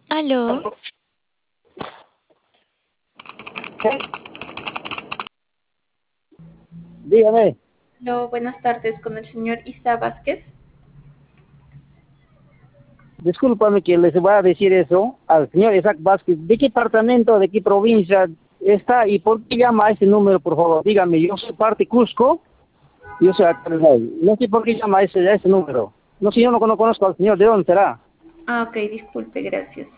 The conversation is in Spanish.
Aló, Dígame, Hola, buenas tardes con el señor Isa Vázquez. discúlpame que les voy a decir eso al señor Isaac Vázquez. ¿De qué departamento, de qué provincia está y por qué llama a ese número, por favor? Dígame, yo soy parte Cusco, yo soy acá del Valle. No sé por qué llama a ese número. No sé, yo no conozco al señor, ¿de dónde será? Ah, ok, disculpe, gracias.